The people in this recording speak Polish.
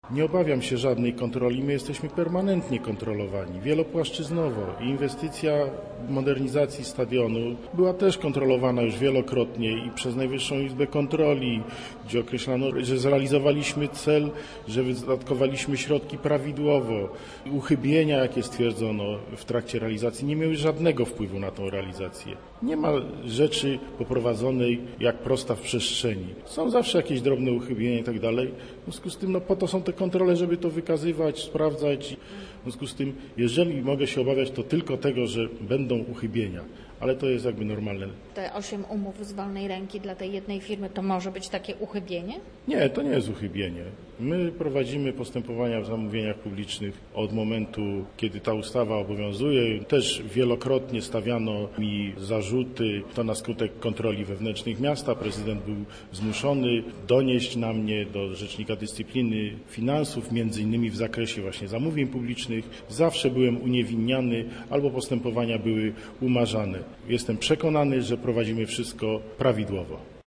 Nie obawiam się żadnej kontroli, my jesteśmy permanentnie kontrolowani, wielopłaszczyznowo. Inwestycja modernizacji stadionu była też kontrolowana już wielokrotnie i przez Najwyższą Izbę Kontroli, gdzie określano, że zrealizowaliśmy cel, że wydatkowaliśmy środki prawidłowo. Uchybienia, jakie stwierdzono w trakcie realizacji, nie miały żadnego wpływu na tą realizację. Nie ma rzeczy poprowadzonej jak prosta w przestrzeni. Są zawsze jakieś drobne uchybienia i tak dalej. W związku z tym po to są te kontrole, żeby to wykazywać, sprawdzać. W związku z tym, jeżeli mogę się obawiać, to tylko tego, że będą uchybienia, ale to jest jakby normalne. Te 8 umów z wolnej ręki dla tej jednej firmy to może być takie uchybienie? Nie, to nie jest uchybienie. My prowadzimy postępowania w zamówieniach publicznych od momentu, kiedy ta ustawa obowiązuje. Też wielokrotnie stawiano mi zarzuty, to na skutek kontroli wewnętrznych miasta. Prezydent był zmuszony donieść na mnie do Rzecznika Dyscypliny Finansów, między innymi w zakresie właśnie zamówień publicznych. Zawsze byłem uniewinniany albo postępowania były umarzane. Jestem przekonany, że prowadzimy wszystko prawidłowo.